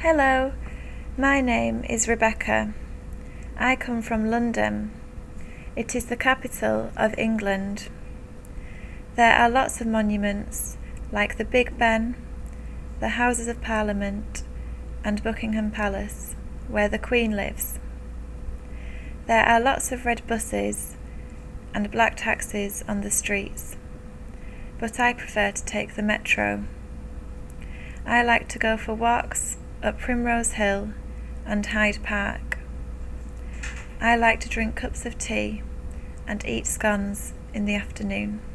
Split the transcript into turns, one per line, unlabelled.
Hello, my name is Rebecca. I come from London. It is the capital of England. There are lots of monuments like the Big Ben, the Houses of Parliament and Buckingham Palace, where the Queen lives. There are lots of red buses and black taxis on the streets, but I prefer to take the metro. I like to go for walks up Primrose Hill and Hyde Park. I like to drink cups of tea and eat scones in the afternoon.